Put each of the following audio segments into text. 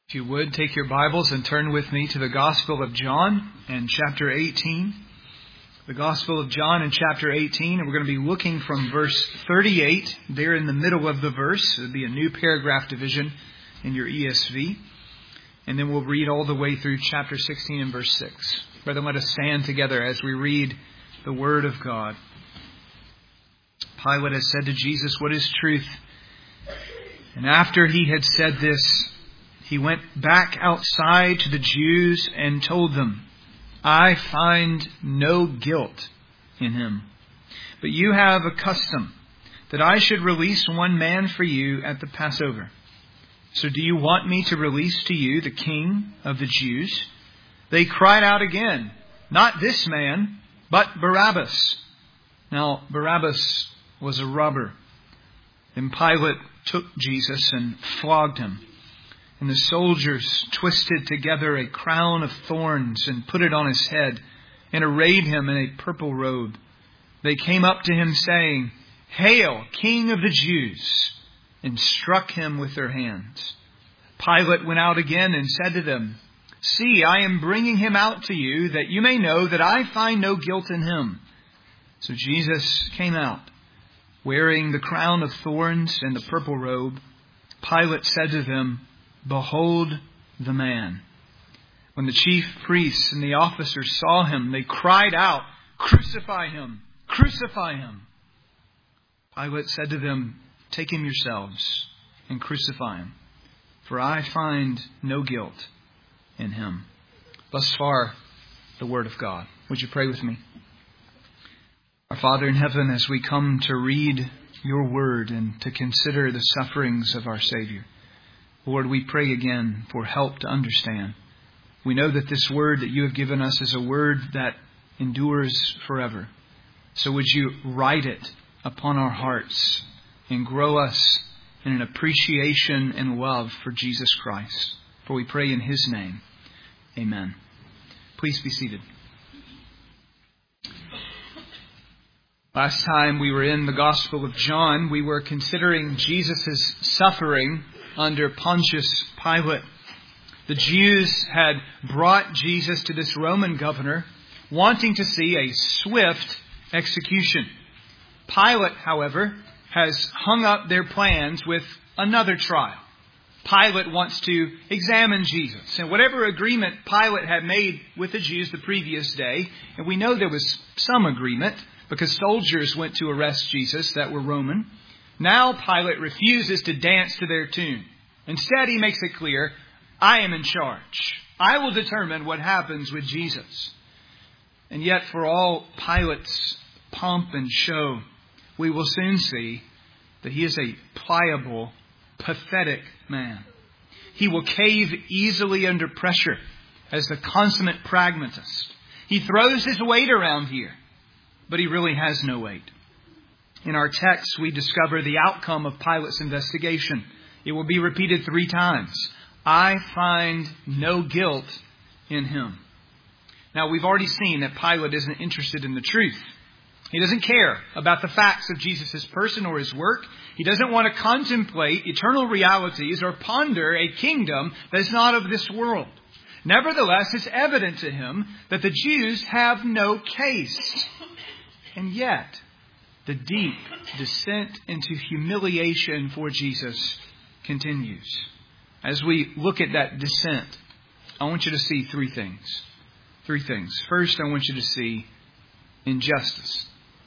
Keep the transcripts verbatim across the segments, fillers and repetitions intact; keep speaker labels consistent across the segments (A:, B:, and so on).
A: If you would, take your Bibles and turn with me to the Gospel of John and chapter eighteen. The Gospel of John and chapter eighteen, and we're going to be looking from verse thirty-eight, there in the middle of the verse. It would be a new paragraph division in your E S V. And then we'll read all the way through chapter sixteen and verse six. Brethren, let us stand together as we read the Word of God. Pilate has said to Jesus, "What is truth?" And after he had said this, he went back outside to the Jews and told them, "I find no guilt in him. But you have a custom that I should release one man for you at the Passover. So do you want me to release to you the King of the Jews?" They cried out again, "Not this man, but Barabbas." Now Barabbas was a robber. Then Pilate took Jesus and flogged him. And the soldiers twisted together a crown of thorns and put it on his head and arrayed him in a purple robe. They came up to him saying, "Hail, King of the Jews!" and struck him with their hands. Pilate went out again and said to them, "See, I am bringing him out to you that you may know that I find no guilt in him." So Jesus came out, wearing the crown of thorns and the purple robe. Pilate said to them, "Behold the man." When the chief priests and the officers saw him, they cried out, "Crucify him! Crucify him!" Pilate said to them, "Take him yourselves and crucify him, for I find no guilt in him." Thus far, the Word of God. Would you pray with me? Our Father in heaven, as we come to read your Word and to consider the sufferings of our Savior, Lord, we pray again for help to understand. We know that this Word that you have given us is a Word that endures forever. So would you write it upon our hearts and grow us in an appreciation and love for Jesus Christ. For we pray in His name. Amen. Please be seated. Last time we were in the Gospel of John, we were considering Jesus' suffering under Pontius Pilate. The Jews had brought Jesus to this Roman governor, wanting to see a swift execution. Pilate, however, has hung up their plans with another trial. Pilate wants to examine Jesus. And whatever agreement Pilate had made with the Jews the previous day, and we know there was some agreement because soldiers went to arrest Jesus that were Roman. Now Pilate refuses to dance to their tune. Instead, he makes it clear, "I am in charge. I will determine what happens with Jesus." And yet, for all Pilate's pomp and show, we will soon see that he is a pliable, pathetic man. He will cave easily under pressure as the consummate pragmatist. He throws his weight around here, but he really has no weight. In our text, we discover the outcome of Pilate's investigation. It will be repeated three times. "I find no guilt in him." Now, we've already seen that Pilate isn't interested in the truth. He doesn't care about the facts of Jesus' person or his work. He doesn't want to contemplate eternal realities or ponder a kingdom that is not of this world. Nevertheless, it's evident to him that the Jews have no case. And yet, the deep descent into humiliation for Jesus continues. As we look at that descent, I want you to see three things. Three things. First, I want you to see injustice.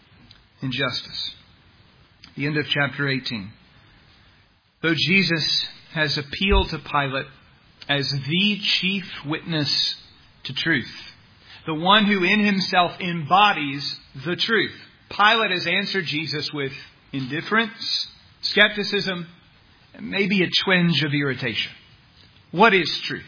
A: Injustice. The end of chapter eighteen. Though Jesus has appealed to Pilate as the chief witness to truth, the one who in himself embodies the truth, Pilate has answered Jesus with indifference, skepticism, and maybe a twinge of irritation. What is truth?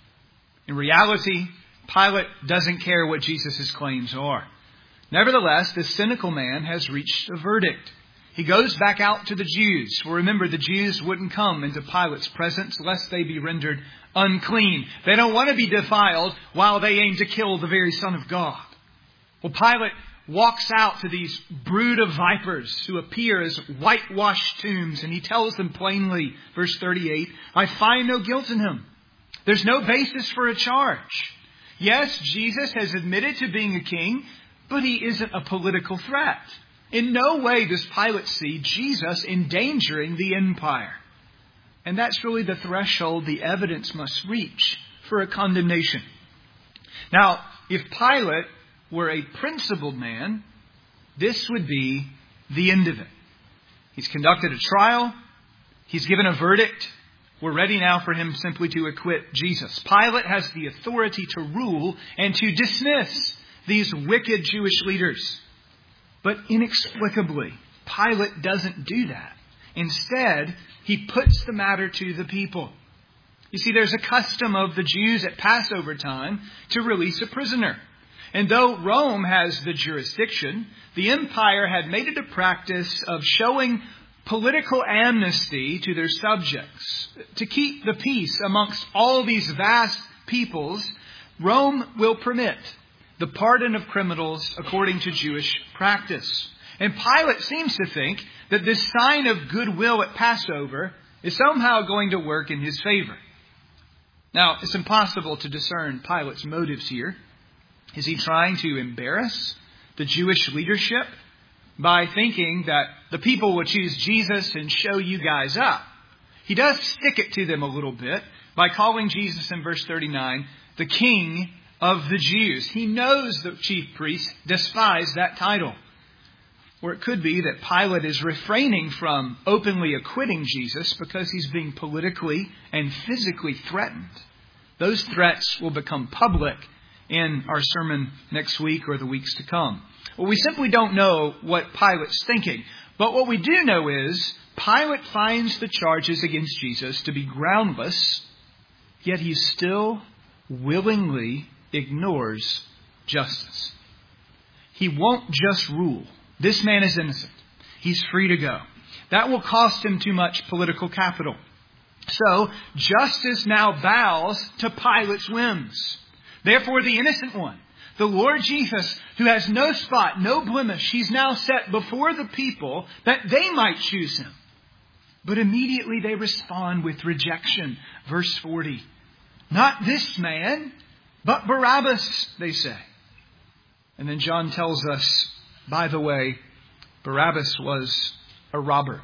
A: In reality, Pilate doesn't care what Jesus' claims are. Nevertheless, this cynical man has reached a verdict. He goes back out to the Jews. For remember, the Jews wouldn't come into Pilate's presence lest they be rendered unclean. They don't want to be defiled while they aim to kill the very Son of God. Well, Pilate walks out to these brood of vipers who appear as whitewashed tombs, and he tells them plainly, verse thirty-eight, "I find no guilt in him." There's no basis for a charge. Yes, Jesus has admitted to being a king, but he isn't a political threat. In no way does Pilate see Jesus endangering the empire. And that's really the threshold the evidence must reach for a condemnation. Now, if Pilate were a principled man, this would be the end of it. He's conducted a trial. He's given a verdict. We're ready now for him simply to acquit Jesus. Pilate has the authority to rule and to dismiss these wicked Jewish leaders. But inexplicably, Pilate doesn't do that. Instead, he puts the matter to the people. You see, there's a custom of the Jews at Passover time to release a prisoner. And though Rome has the jurisdiction, the empire had made it a practice of showing political amnesty to their subjects. To keep the peace amongst all these vast peoples, Rome will permit the pardon of criminals according to Jewish practice. And Pilate seems to think that this sign of goodwill at Passover is somehow going to work in his favor. Now, it's impossible to discern Pilate's motives here. Is he trying to embarrass the Jewish leadership by thinking that the people will choose Jesus and show you guys up? He does stick it to them a little bit by calling Jesus in verse thirty-nine the King of the Jews. He knows the chief priests despise that title. Or it could be that Pilate is refraining from openly acquitting Jesus because he's being politically and physically threatened. Those threats will become public in our sermon next week or the weeks to come. Well, we simply don't know what Pilate's thinking. But what we do know is Pilate finds the charges against Jesus to be groundless, yet he still willingly ignores justice. He won't just rule. This man is innocent. He's free to go. That will cost him too much political capital. So, justice now bows to Pilate's whims. Therefore, the innocent one, the Lord Jesus, who has no spot, no blemish, he's now set before the people that they might choose him. But immediately they respond with rejection. Verse forty. Not this man, but Barabbas, they say. And then John tells us, by the way, Barabbas was a robber.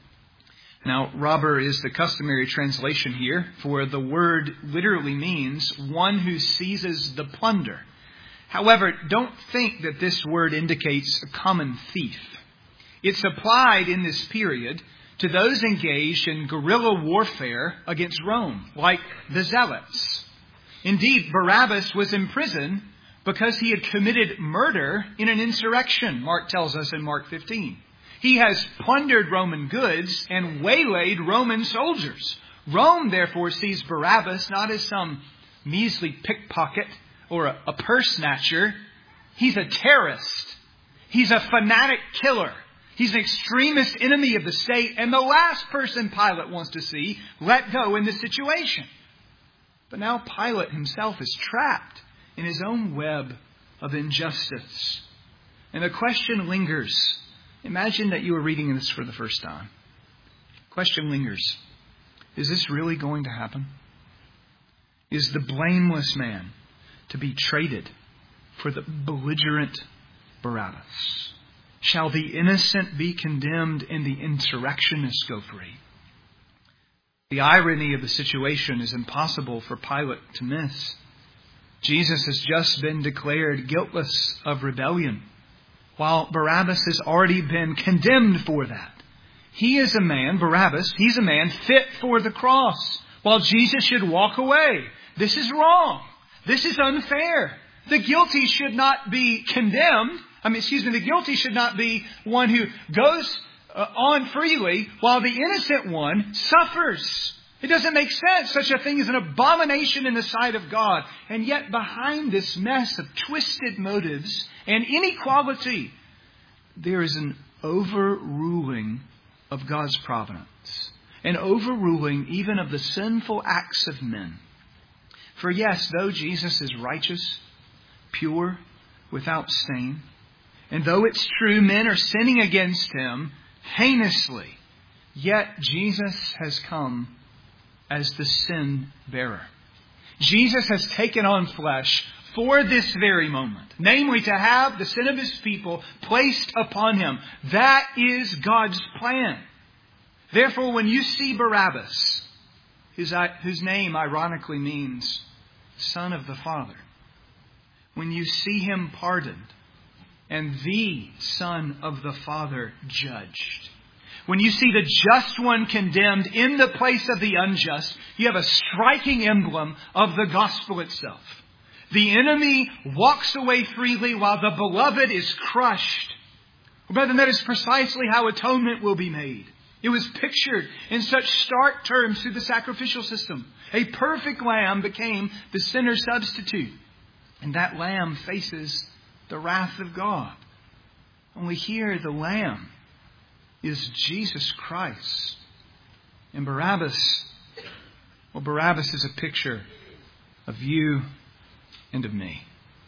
A: Now, robber is the customary translation here, for the word literally means one who seizes the plunder. However, don't think that this word indicates a common thief. It's applied in this period to those engaged in guerrilla warfare against Rome, like the Zealots. Indeed, Barabbas was in prison because he had committed murder in an insurrection, Mark tells us in Mark fifteen. He has plundered Roman goods and waylaid Roman soldiers. Rome, therefore, sees Barabbas not as some measly pickpocket or a, a purse snatcher. He's a terrorist. He's a fanatic killer. He's an extremist enemy of the state and the last person Pilate wants to see let go in this situation. But now Pilate himself is trapped in his own web of injustice. And the question lingers. Imagine that you were reading this for the first time. Question lingers. Is this really going to happen? Is the blameless man to be traded for the belligerent Barabbas? Shall the innocent be condemned and the insurrectionists go free? The irony of the situation is impossible for Pilate to miss. Jesus has just been declared guiltless of rebellion, while Barabbas has already been condemned for that. He is a man, Barabbas, he's a man fit for the cross, while Jesus should walk away. This is wrong. This is unfair. The guilty should not be condemned. I mean, excuse me, the guilty should not be one who goes uh, on freely, while the innocent one suffers. It doesn't make sense. Such a thing is an abomination in the sight of God. And yet behind this mess of twisted motives and inequality, there is an overruling of God's providence. An overruling even of the sinful acts of men. For yes, though Jesus is righteous, pure, without stain, and though it's true men are sinning against him heinously, yet Jesus has come as the sin bearer. Jesus has taken on flesh for this very moment. Namely, to have the sin of His people placed upon Him. That is God's plan. Therefore, when you see Barabbas, whose, whose name ironically means Son of the Father, when you see Him pardoned and the Son of the Father judged, when you see the just one condemned in the place of the unjust, you have a striking emblem of the gospel itself. The enemy walks away freely while the beloved is crushed. Brethren, that is precisely how atonement will be made. It was pictured in such stark terms through the sacrificial system. A perfect lamb became the sinner's substitute. And that lamb faces the wrath of God. Only here the lamb is Jesus Christ. And Barabbas, well, Barabbas is a picture of you and of me.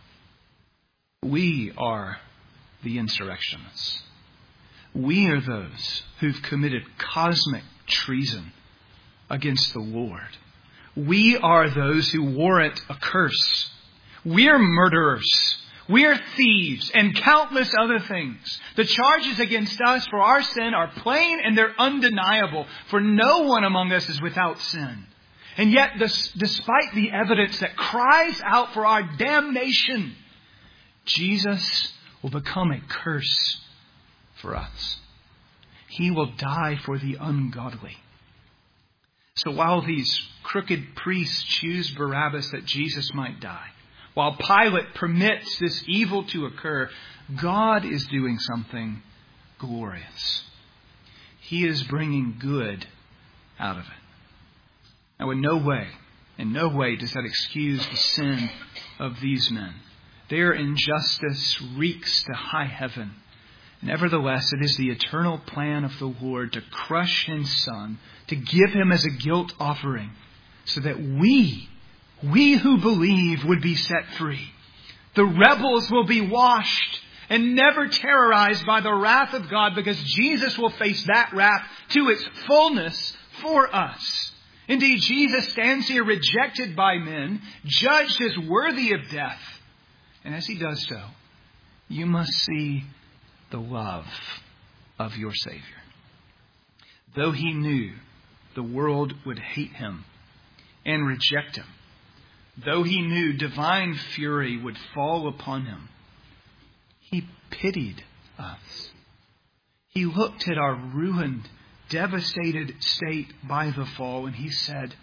A: We are the insurrectionists. We are those who've committed cosmic treason against the Lord. We are those who warrant a curse. We're murderers. We're thieves and countless other things. The charges against us for our sin are plain and they're undeniable, for no one among us is without sin. And yet, this, despite the evidence that cries out for our damnation, Jesus will become a curse for us. He will die for the ungodly. So while these crooked priests choose Barabbas that Jesus might die, while Pilate permits this evil to occur, God is doing something glorious. He is bringing good out of it. Now, in no way, in no way does that excuse the sin of these men. Their injustice reeks to high heaven. Nevertheless, it is the eternal plan of the Lord to crush His Son, to give Him as a guilt offering, so that we, we who believe, would be set free. The rebels will be washed and never terrorized by the wrath of God, because Jesus will face that wrath to its fullness for us. Indeed, Jesus stands here rejected by men, judged as worthy of death. And as He does so, you must see the love of your Savior. Though He knew the world would hate Him and reject Him, though He knew divine fury would fall upon Him, He pitied us. He looked at our ruined, devastated state by the fall, and He said,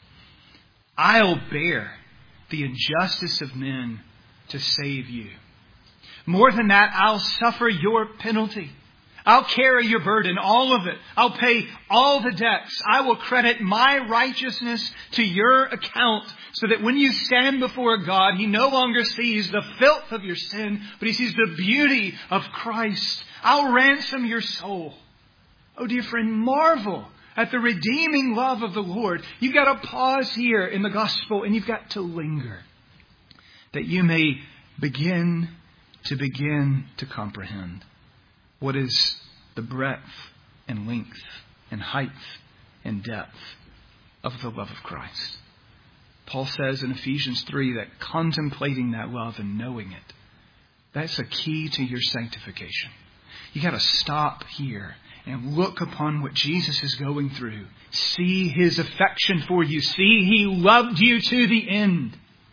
A: I'll bear the injustice of men to save you. More than that, I'll suffer your penalty. I'll carry your burden, all of it. I'll pay all the debts. I will credit my righteousness to your account, so that when you stand before God, He no longer sees the filth of your sin, but He sees the beauty of Christ. I'll ransom your soul. Oh, dear friend, marvel at the redeeming love of the Lord. You've got to pause here in the gospel, and you've got to linger, that you may begin to begin to comprehend what is the breadth and length and height and depth of the love of Christ. Paul says in Ephesians three that contemplating that love and knowing it, that's a key to your sanctification. You got to stop here and look upon what Jesus is going through. See His affection for you. See He loved you to the end.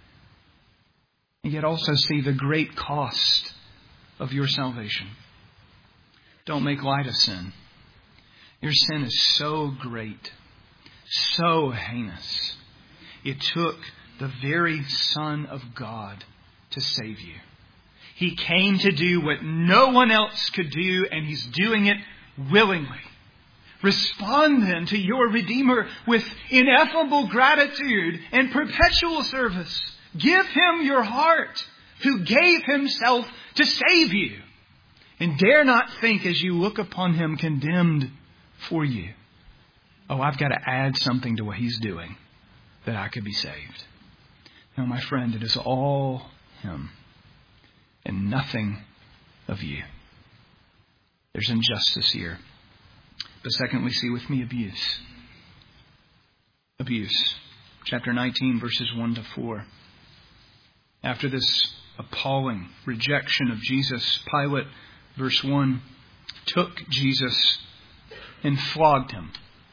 A: And yet also see the great cost of your salvation. Don't make light of sin. Your sin is so great, so heinous. It took the very Son of God to save you. He came to do what no one else could do, and He's doing it willingly. Respond then to your Redeemer with ineffable gratitude and perpetual service. Give Him your heart, who gave Himself to save you. And dare not think as you look upon Him condemned for you, oh, I've got to add something to what He's doing that I could be saved. No, my friend, it is all Him and nothing of you. There's injustice here. But secondly, see with me abuse. Abuse. chapter nineteen, verses one to four. After this appalling rejection of Jesus, Pilate, verse one, took Jesus and flogged him.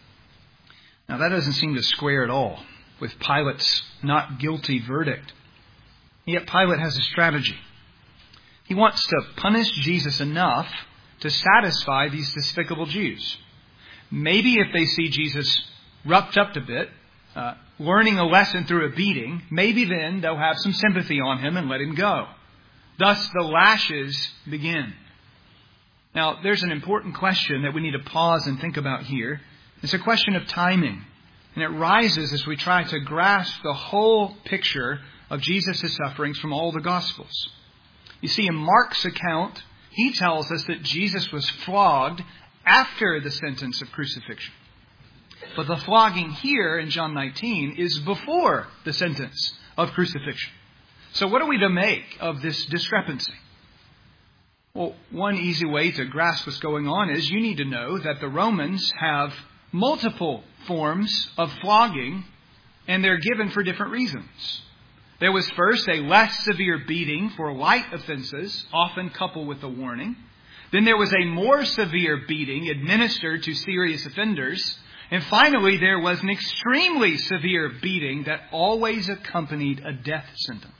A: Now that doesn't seem to square at all with Pilate's not guilty verdict. Yet Pilate has a strategy. He wants to punish Jesus enough to satisfy these despicable Jews. Maybe if they see Jesus roughed up a bit, uh, learning a lesson through a beating, maybe then they'll have some sympathy on him and let him go. Thus the lashes begin. Now, there's an important question that we need to pause and think about here. It's a question of timing. And it rises as we try to grasp the whole picture of Jesus' sufferings from all the Gospels. You see, in Mark's account, he tells us that Jesus was flogged after the sentence of crucifixion. But the flogging here in John nineteen is before the sentence of crucifixion. So what are we to make of this discrepancy? Well, one easy way to grasp what's going on is you need to know that the Romans have multiple forms of flogging, and they're given for different reasons. There was first a less severe beating for light offenses, often coupled with a warning. Then there was a more severe beating administered to serious offenders. And finally, there was an extremely severe beating that always accompanied a death sentence.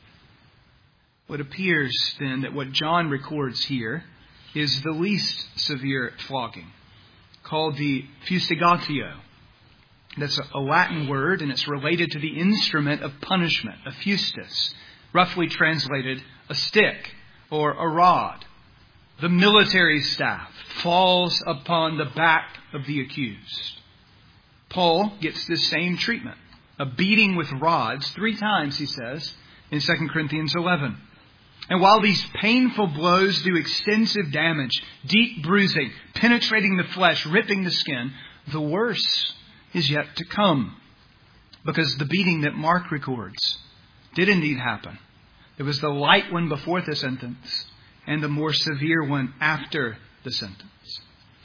A: It appears then that what John records here is the least severe flogging, called the fustigatio. That's a Latin word, and it's related to the instrument of punishment, a fustus, roughly translated a stick or a rod. The military staff falls upon the back of the accused. Paul gets this same treatment, a beating with rods, three times, he says, in Second Corinthians eleven. And while these painful blows do extensive damage, deep bruising, penetrating the flesh, ripping the skin, the worst is yet to come. Because the beating that Mark records did indeed happen. There was the light one before the sentence and the more severe one after the sentence.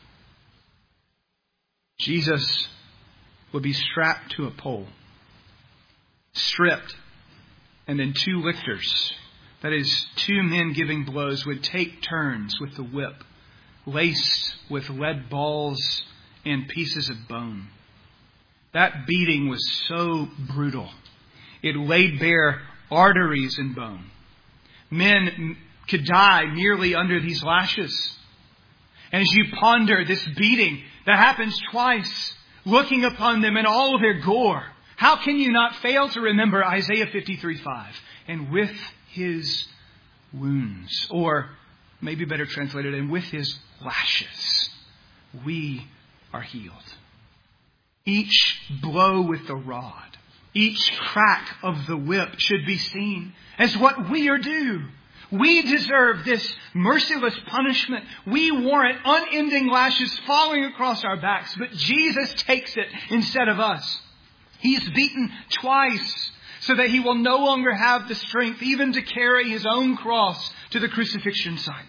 A: Jesus would be strapped to a pole, stripped, and then two lictors, that is, two men giving blows, would take turns with the whip, laced with lead balls and pieces of bone. That beating was so brutal. It laid bare arteries and bone. Men could die merely under these lashes. And as you ponder this beating that happens twice, looking upon them in all of their gore, how can you not fail to remember Isaiah fifty-three five? And with his wounds, or maybe better translated, and with his lashes, we are healed. Each blow with the rod, each crack of the whip should be seen as what we are due. We deserve this merciless punishment. We warrant unending lashes falling across our backs, but Jesus takes it instead of us. He's beaten twice so that he will no longer have the strength even to carry his own cross to the crucifixion site.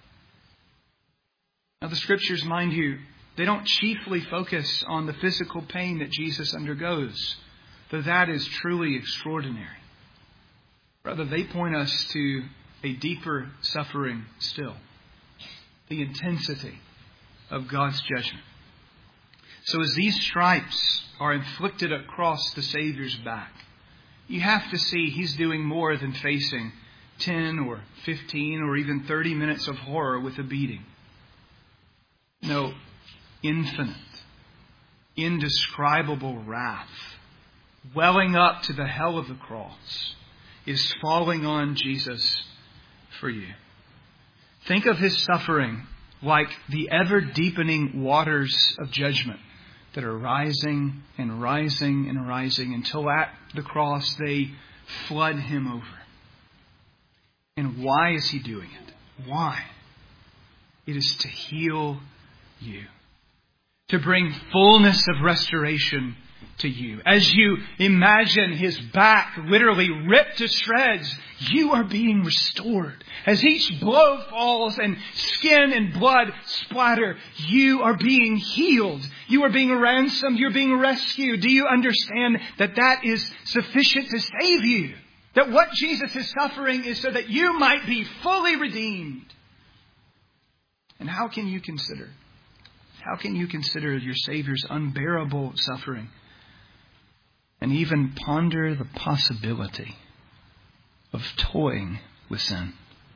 A: Now the scriptures, mind you, they don't chiefly focus on the physical pain that Jesus undergoes, though that is truly extraordinary. Rather, they point us to a deeper suffering still, the intensity of God's judgment. So as these stripes are inflicted across the Savior's back, you have to see he's doing more than facing ten or fifteen or even thirty minutes of horror with a beating. No, infinite, indescribable wrath, welling up to the hell of the cross, is falling on Jesus for you. Think of his suffering like the ever-deepening waters of judgment that are rising and rising and rising until at the cross they flood him over. And why is he doing it? Why? It is to heal you, to bring fullness of restoration to you. As you imagine his back literally ripped to shreds, you are being restored. As each blow falls and skin and blood splatter, you are being healed. You are being ransomed. You're being rescued. Do you understand that that is sufficient to save you? That what Jesus is suffering is so that you might be fully redeemed. And how can you consider? How can you consider your Savior's unbearable suffering and even ponder the possibility of toying with sin?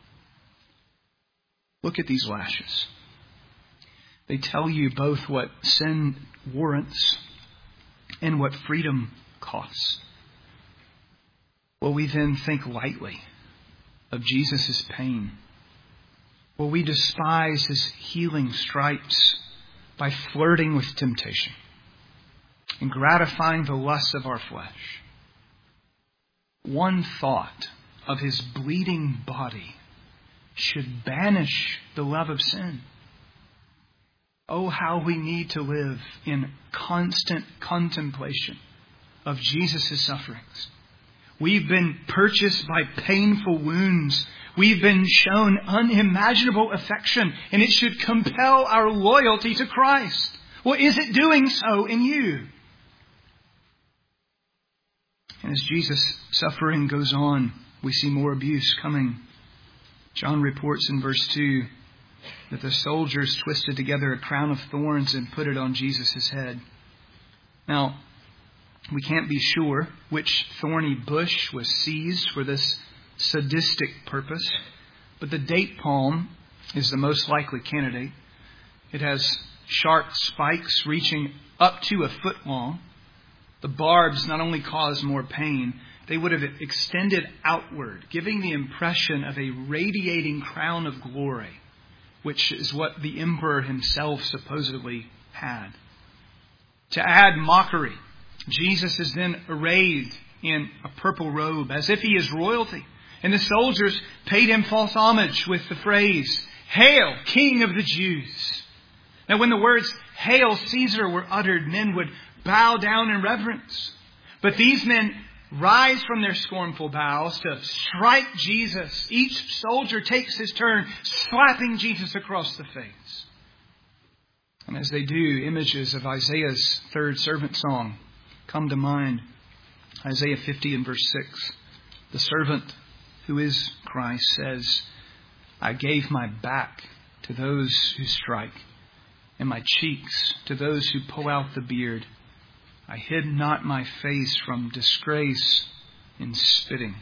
A: Look at these lashes. They tell you both what sin warrants and what freedom costs. Will we then think lightly of Jesus' pain? Will we despise his healing stripes by flirting with temptation and gratifying the lusts of our flesh? One thought of his bleeding body should banish the love of sin. Oh, how we need to live in constant contemplation of Jesus' sufferings. We've been purchased by painful wounds. We've been shown unimaginable affection, and it should compel our loyalty to Christ. Well, is it doing so in you? And as Jesus' suffering goes on, we see more abuse coming. John reports in verse two that the soldiers twisted together a crown of thorns and put it on Jesus' head. Now, we can't be sure which thorny bush was seized for this sadistic purpose, but the date palm is the most likely candidate. It has sharp spikes reaching up to a foot long. The barbs not only cause more pain, they would have extended outward, giving the impression of a radiating crown of glory, which is what the emperor himself supposedly had. To add mockery, Jesus is then arrayed in a purple robe as if he is royalty. And the soldiers paid him false homage with the phrase, "Hail, King of the Jews." Now, when the words, "Hail Caesar," were uttered, men would bow down in reverence. But these men rise from their scornful bows to strike Jesus. Each soldier takes his turn, slapping Jesus across the face. And as they do, images of Isaiah's third servant song come to mind. Isaiah fifty and verse six. The servant who is Christ says, "I gave my back to those who strike, and my cheeks to those who pull out the beard. I hid not my face from disgrace in spitting."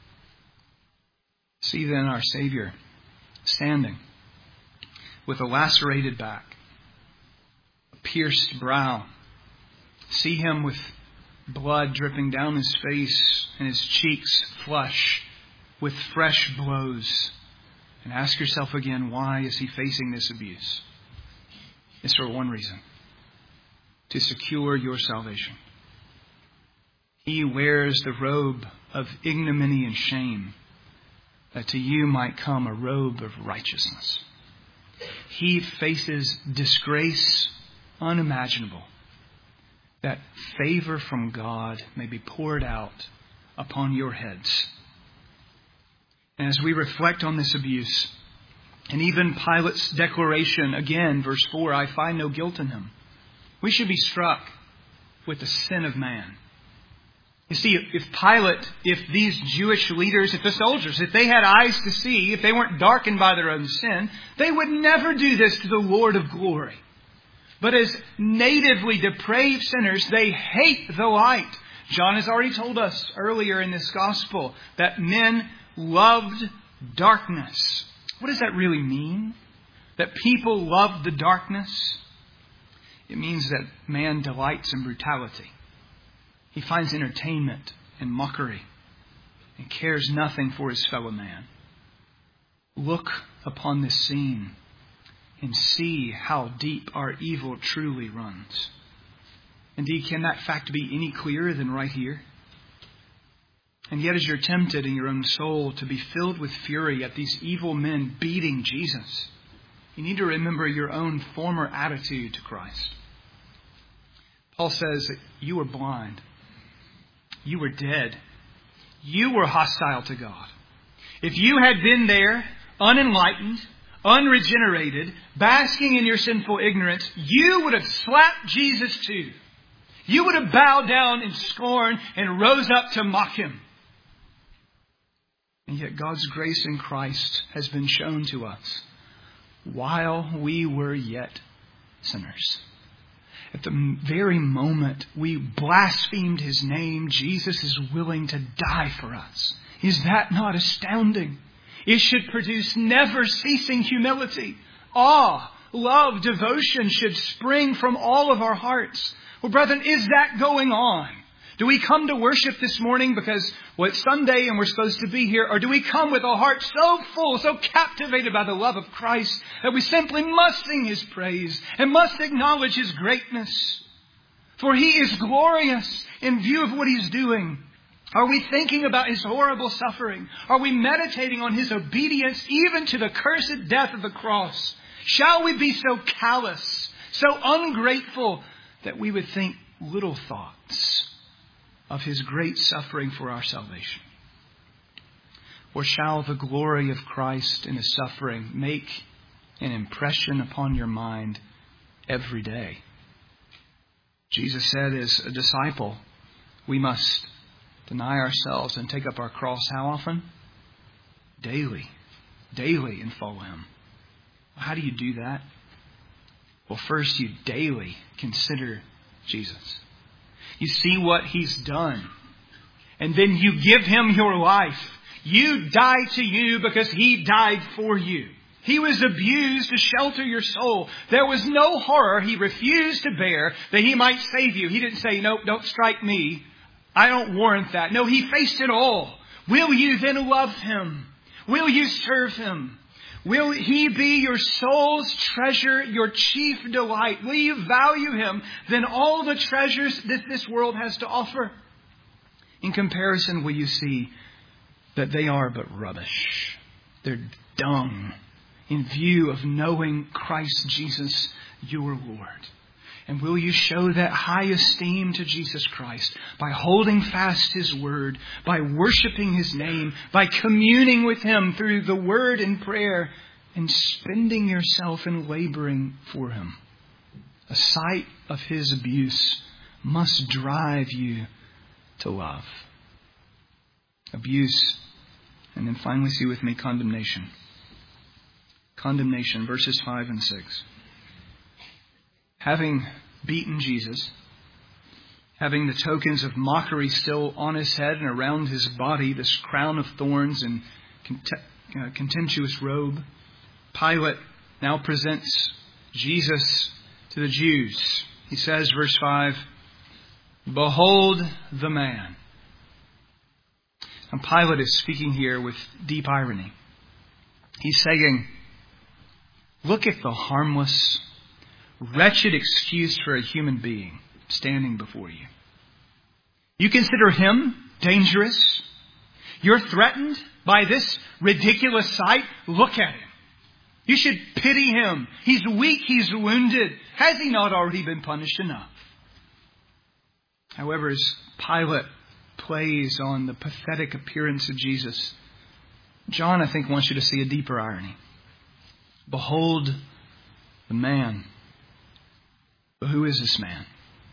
A: See then our Savior standing with a lacerated back, a pierced brow. See him with blood dripping down his face and his cheeks flush with fresh blows. And ask yourself again, why is he facing this abuse? It's for one reason: to secure your salvation. He wears the robe of ignominy and shame, that to you might come a robe of righteousness. He faces disgrace unimaginable, that favor from God may be poured out upon your heads. And as we reflect on this abuse, and even Pilate's declaration, again, verse four, "I find no guilt in him," we should be struck with the sin of man. You see, if Pilate, if these Jewish leaders, if the soldiers, if they had eyes to see, if they weren't darkened by their own sin, they would never do this to the Lord of glory. But as natively depraved sinners, they hate the light. John has already told us earlier in this gospel that men loved darkness. What does that really mean? That people love the darkness? It means that man delights in brutality. He finds entertainment in mockery and cares nothing for his fellow man. Look upon this scene and see how deep our evil truly runs. Indeed, can that fact be any clearer than right here? And yet, as you're tempted in your own soul to be filled with fury at these evil men beating Jesus, you need to remember your own former attitude to Christ. Paul says that you were blind. You were dead. You were hostile to God. If you had been there, unenlightened, unregenerated, basking in your sinful ignorance, you would have slapped Jesus too. You would have bowed down in scorn and rose up to mock him. And yet God's grace in Christ has been shown to us while we were yet sinners. At the very moment we blasphemed his name, Jesus is willing to die for us. Is that not astounding? It should produce never-ceasing humility. Awe, love, devotion should spring from all of our hearts. Well, brethren, is that going on? Do we come to worship this morning because, well, it's Sunday and we're supposed to be here? Or do we come with a heart so full, so captivated by the love of Christ that we simply must sing his praise and must acknowledge his greatness? For he is glorious in view of what he's doing. Are we thinking about his horrible suffering? Are we meditating on his obedience even to the cursed death of the cross? Shall we be so callous, so ungrateful that we would think little thoughts of his great suffering for our salvation? Or shall the glory of Christ in his suffering make an impression upon your mind every day? Jesus said as a disciple, we must deny ourselves and take up our cross how often? Daily. Daily and follow him. How do you do that? Well, first you daily consider Jesus. You see what he's done. And then you give him your life. You die to you because he died for you. He was abused to shelter your soul. There was no horror he refused to bear that he might save you. He didn't say, nope, don't strike me. I don't warrant that. No, he faced it all. Will you then love him? Will you serve him? Will he be your soul's treasure, your chief delight? Will you value him than all the treasures that this world has to offer? In comparison, will you see that they are but rubbish? They're dung in view of knowing Christ Jesus, your Lord. And will you show that high esteem to Jesus Christ by holding fast his word, by worshiping his name, by communing with him through the word and prayer, and spending yourself in laboring for him? A sight of his abuse must drive you to love. Abuse. And then finally see with me condemnation. Condemnation, verses five and six. Having beaten Jesus, having the tokens of mockery still on his head and around his body, this crown of thorns and cont- uh, contemptuous robe, Pilate now presents Jesus to the Jews. He says, verse five, "Behold the man." And Pilate is speaking here with deep irony. He's saying, look at the harmless, wretched excuse for a human being standing before you. You consider him dangerous. You're threatened by this ridiculous sight. Look at him. You should pity him. He's weak. He's wounded. Has he not already been punished enough? However, as Pilate plays on the pathetic appearance of Jesus, John, I think, wants you to see a deeper irony. Behold the man. But who is this man?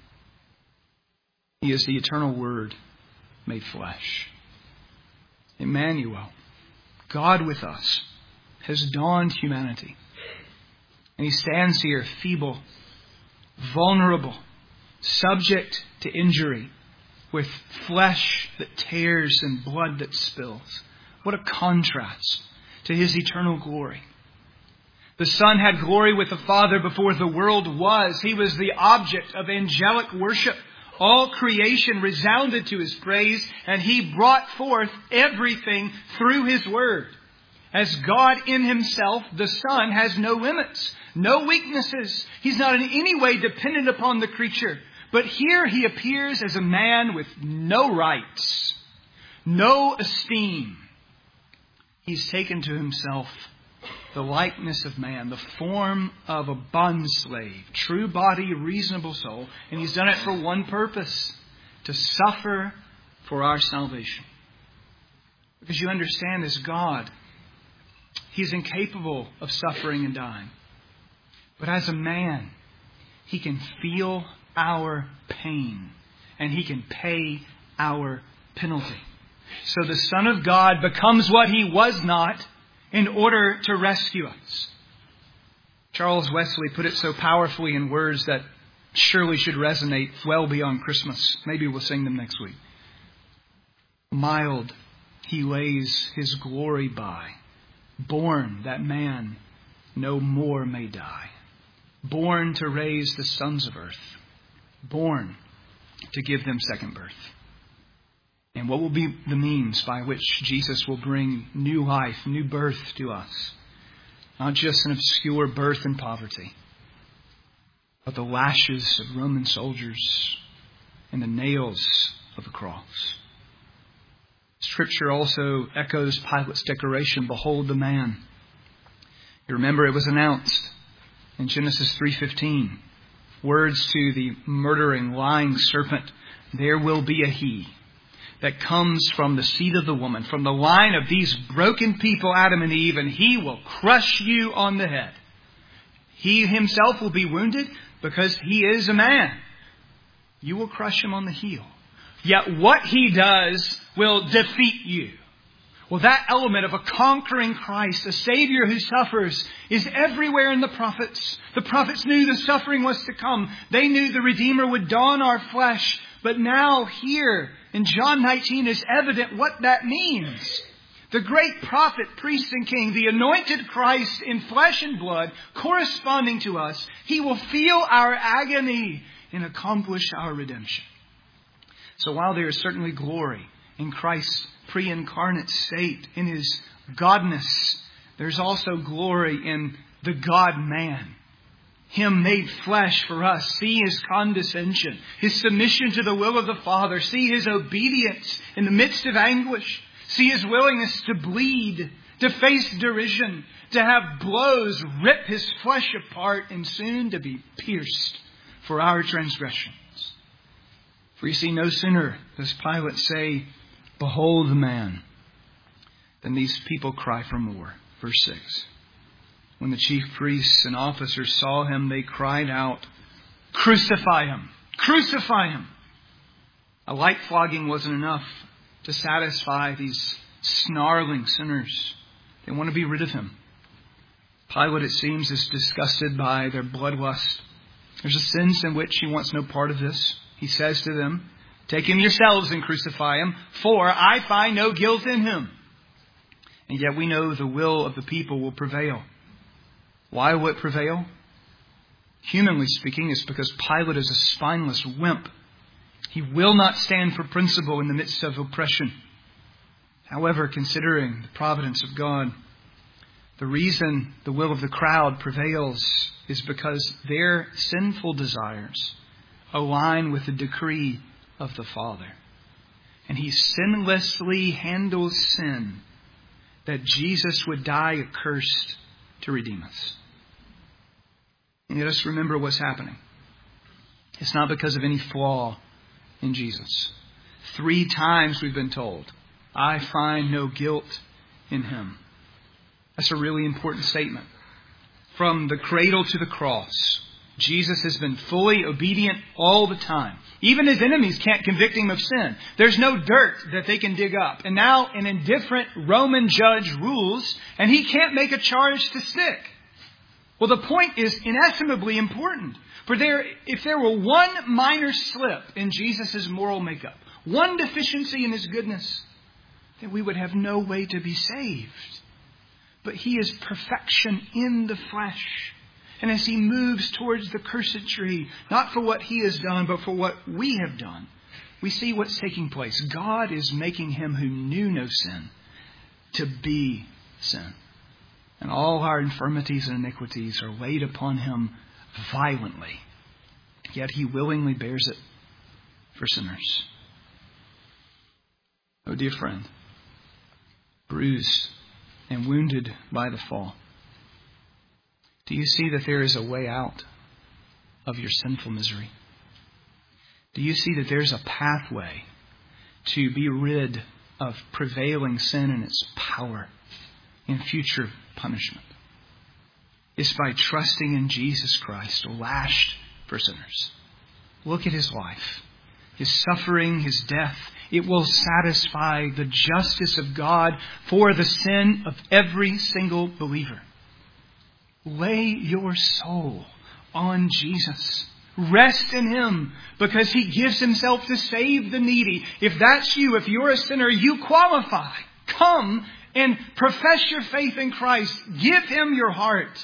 A: He is the eternal Word made flesh. Emmanuel, God with us, has donned humanity. And he stands here feeble, vulnerable, subject to injury, with flesh that tears and blood that spills. What a contrast to his eternal glory. The Son had glory with the Father before the world was. He was the object of angelic worship. All creation resounded to his praise, and he brought forth everything through his word. As God in himself, the Son has no limits, no weaknesses. He's not in any way dependent upon the creature. But here he appears as a man with no rights, no esteem. He's taken to himself the likeness of man, the form of a bondslave, true body, reasonable soul. And He's done it for one purpose, to suffer for our salvation. Because you understand, as God, He's incapable of suffering and dying. But as a man, He can feel our pain and He can pay our penalty. So the Son of God becomes what He was not in order to rescue us. Charles Wesley put it so powerfully in words that surely should resonate well beyond Christmas. Maybe we'll sing them next week. Mild He lays His glory by, born that man no more may die, born to raise the sons of earth, born to give them second birth. And what will be the means by which Jesus will bring new life, new birth to us? Not just an obscure birth in poverty, but the lashes of Roman soldiers and the nails of the cross. Scripture also echoes Pilate's declaration, "Behold the man." You remember it was announced in Genesis three fifteen. Words to the murdering, lying serpent, "There will be a he that comes from the seed of the woman, from the line of these broken people, Adam and Eve, and he will crush you on the head. He himself will be wounded because he is a man. You will crush him on the heel. Yet what he does will defeat you." Well, that element of a conquering Christ, a Savior who suffers, is everywhere in the prophets. The prophets knew the suffering was to come. They knew the Redeemer would don our flesh. But now here in John nineteen is evident what that means. The great prophet, priest and king, the anointed Christ in flesh and blood, corresponding to us, He will feel our agony and accomplish our redemption. So while there is certainly glory in Christ's pre-incarnate state, in His godness, there's also glory in the God-man. Him made flesh for us. See His condescension, His submission to the will of the Father. See His obedience in the midst of anguish. See His willingness to bleed, to face derision, to have blows rip His flesh apart, and soon to be pierced for our transgressions. For you see, no sooner does Pilate say, "Behold the man," than these people cry for more. Verse six. When the chief priests and officers saw Him, they cried out, "Crucify Him! Crucify Him!" A light flogging wasn't enough to satisfy these snarling sinners. They want to be rid of Him. Pilate, it seems, is disgusted by their bloodlust. There's a sense in which he wants no part of this. He says to them, "Take Him yourselves and crucify Him, for I find no guilt in Him." And yet we know the will of the people will prevail. Why will it prevail? Humanly speaking, it's because Pilate is a spineless wimp. He will not stand for principle in the midst of oppression. However, considering the providence of God, the reason the will of the crowd prevails is because their sinful desires align with the decree of the Father. And He sinlessly handles sin, that Jesus would die accursed to redeem us. And let us remember what's happening. It's not because of any flaw in Jesus. Three times we've been told, "I find no guilt in Him." That's a really important statement. From the cradle to the cross, Jesus has been fully obedient all the time. Even His enemies can't convict Him of sin. There's no dirt that they can dig up. And now an indifferent Roman judge rules, and he can't make a charge to stick. Well, the point is inestimably important. For there, if there were one minor slip in Jesus' moral makeup, one deficiency in His goodness, then we would have no way to be saved. But He is perfection in the flesh. And as He moves towards the cursed tree, not for what He has done, but for what we have done, we see what's taking place. God is making Him who knew no sin to be sin. And all our infirmities and iniquities are laid upon Him violently. Yet He willingly bears it for sinners. Oh, dear friend, bruised and wounded by the fall, Do you see that there is a way out of your sinful misery? Do you see that there's a pathway to be rid of prevailing sin and its power in future punishment? It's by trusting in Jesus Christ, lashed for sinners. Look at His life, His suffering, His death. It will satisfy the justice of God for the sin of every single believer. Lay your soul on Jesus. Rest in Him, because He gives Himself to save the needy. If that's you, if you're a sinner, you qualify. Come and profess your faith in Christ. Give Him your heart.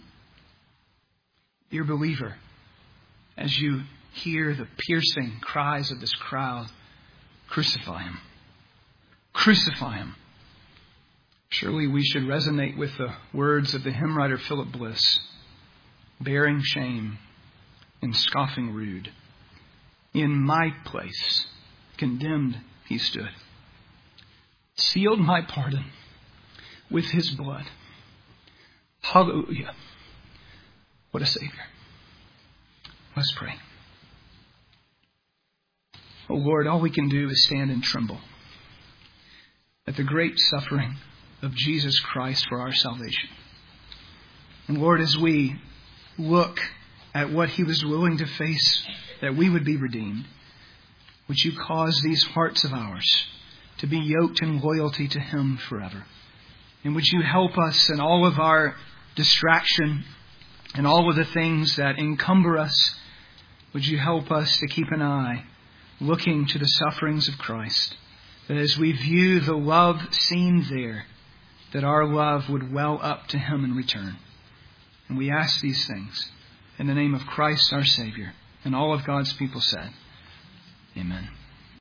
A: Dear believer, as you hear the piercing cries of this crowd, crucify Him. Crucify Him. Surely we should resonate with the words of the hymn writer Philip Bliss. Bearing shame and scoffing rude, in my place condemned He stood. Sealed my pardon with His blood. Hallelujah. What a Savior. Let's pray. Oh Lord, all we can do is stand and tremble at the great suffering of Jesus Christ for our salvation. And Lord, as we look at what He was willing to face that we would be redeemed, would You cause these hearts of ours to be yoked in loyalty to Him forever? And would You help us in all of our distraction and all of the things that encumber us? Would You help us to keep an eye looking to the sufferings of Christ, that as we view the love seen there, that our love would well up to Him in return. And we ask these things in the name of Christ our Savior. And all of God's people said, Amen.